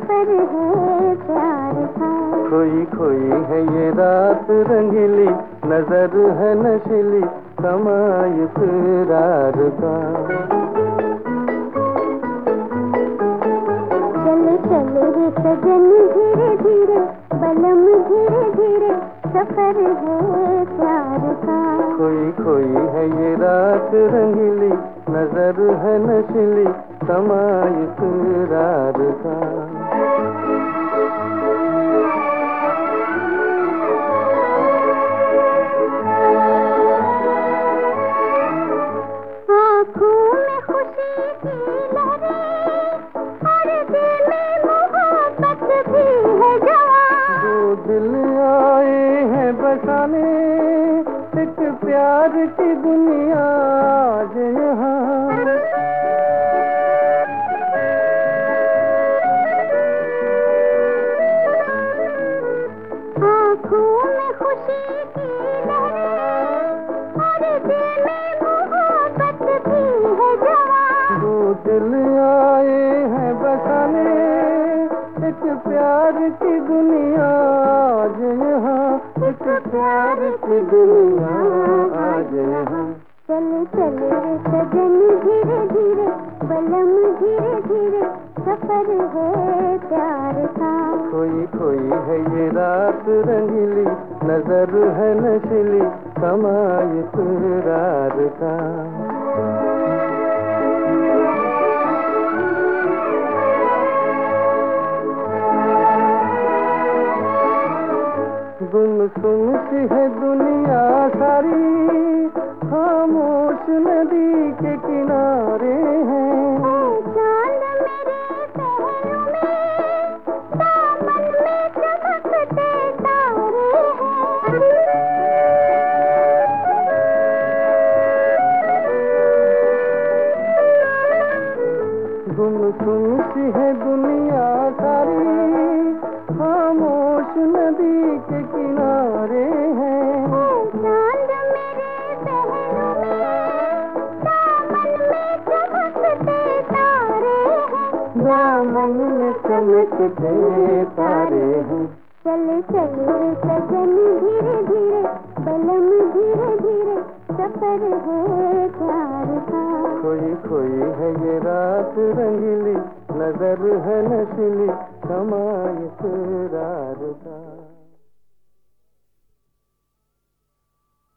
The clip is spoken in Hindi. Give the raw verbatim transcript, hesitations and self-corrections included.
सफर है प्यार का। खोई खोई है ये रात रंगीली, नजर है नशीली, समा इकरार का। चले चले रे सजन धीरे धीरे, बलम धीरे धीरे, सफर है प्यार का। खोई खोई है ये रात रंगीली, नजर है नशीली, समा इकरार का। आँखों में खुशी की लहरें और दिल में मोहब्बत भी है जवां। दो दिल आए हैं बसाने एक प्यार की दुनिया आज यहाँ। आँखों में खुशी की लहरें और दिल में मोहब्बत भी है जवां। दो दिल आए हैं बसाने एक प्यार की दुनिया आज यहाँ, एक प्यार की दुनिया आज यहाँ। चले चले रे सजन धीरे धीरे, बलम धीरे धीरे, सफर है प्यार का। खोई खोई है ये रात रंगीली, नजर है नशीली, समा इकरार का। गुमसुम सी है दुनिया सारी, खामोश नदी के किनारे हैं। चांद मेरे पहलू में, दामन में चमकते तारे हैं। गुमसुम सी है दुनिया सारी, खामोश नदी के किनारे हैं। चांद मेरे पहलू में, दामन में चमकते तारे हैं। दामन में चमकते तारे हैं। चले चले सजन धीरे धीरे, बलम धीरे धीरे, सफर है प्यार का। खोई खोई है ये रात रंगीली, नजर है नशीली, समा इकरार का।